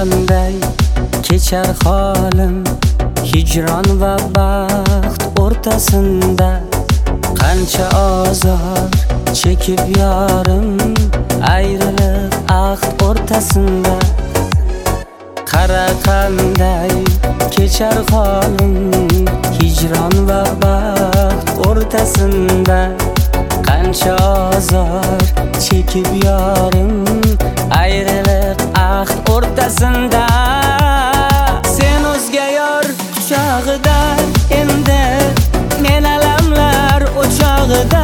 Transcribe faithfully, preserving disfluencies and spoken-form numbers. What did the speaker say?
qanday kechar holim hijron va baxt o'rtasında. Qancha azor chekib yorim ayriliq ahd o'rtasında. Qara qanday kechar holim hijron va baxt o'rtasında. Qancha azor chekib yorim ayriliq ahd o'rtasında. Sen o'zga yor quchog'ida, endi men alamlar o'chog'ida.